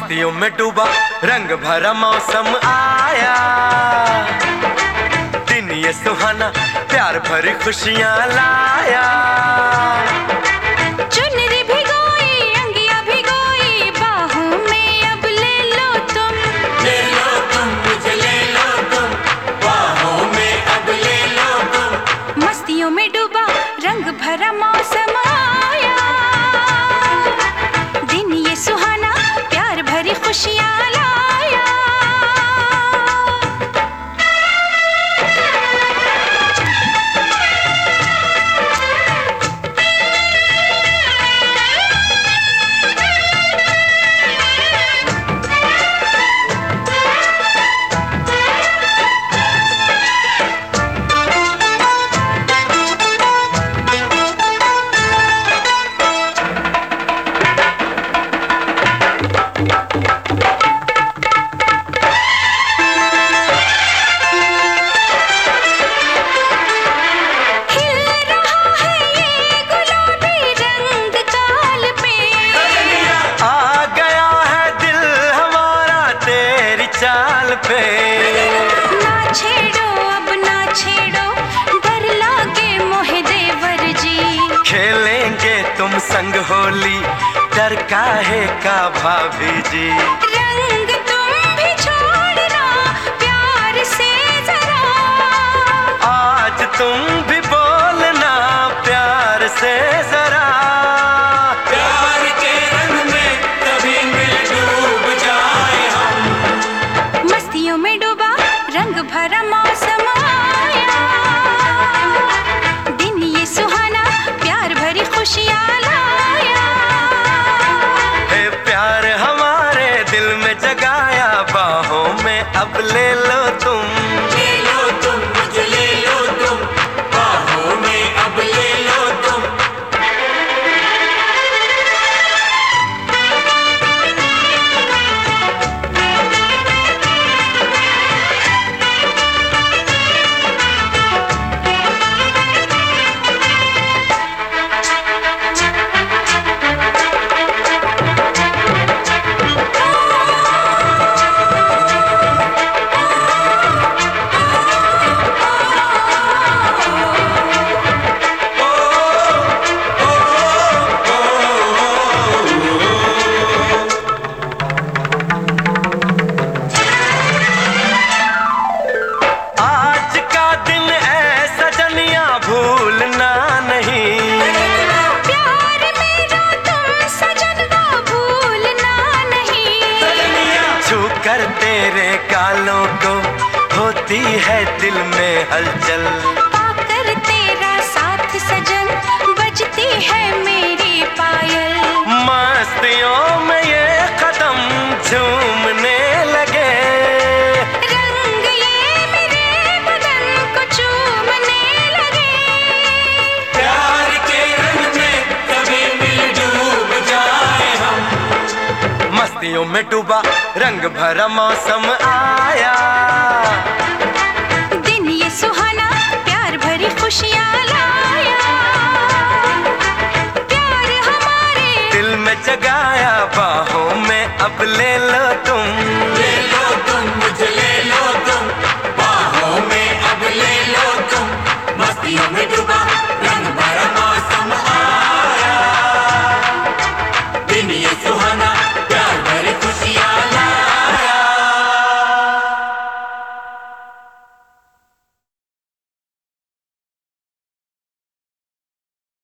मस्तियों में डूबा रंग भरा मौसम आया, दिन ये सुहाना प्यार भरी खुशियाँ लाया। चुनरी भिगोई अंगिया भिगोई बाहों में अब ले लो तुम, ले लो तुम मुझे ले लो तुम, बाहों में अब ले लो तुम। मस्तियों में डूबा रंग भरा मौसम आया, दिन ये सुहाना प्यार भरी खुशियाँ लाया। चाल पे ना छेड़ो अब ना छेड़ो, डर लागे मोहे देवर जी। खेलेंगे तुम संग होली, डर काहे का भाभी जी। रंग तुम भी छोड़ना प्यार से जरा, आज तुम भी बोलना प्यार से जरा। प्यार के रंग में कभी मिल डूब जाए हम, मस्तियों में डूबा रंग भरा मौसम आया, दिन ये सुहाना प्यार भरी खुशियाँ लाया। हे प्यार हमारे दिल में जगाया, बाहों में अब ले लो तुम, ले लो तुम मुझे ले लो तुम, बाहों में अब ले लो तुम। भूलना नहीं प्यार मेरा तुम सजनवा भूलना नहीं, छू कर तेरे गालों को होती है दिल में हलचल, पाकर तेरा साथ सजन बजती है मेरी पायल। मस्तियों में ये कदम झूमने लगे, रंग ये मेरे बदन को चूमने लगे। प्यार के रंग में कभी मिल डूब जाए हम, मस्तियों में डूबा रंग भरा मौसम आया, दिन ये सुहाना प्यार भरी खुशियाँ लाया। प्यार हमारे दिल में जगाया, बाहों में अब ले लो तुम, ले लो तुम मुझे ले लो तुम, बाहों में अब ले लो तुम। मस्तियों में डूबा रंग भरा मौसम आया, दिन ये सुहाना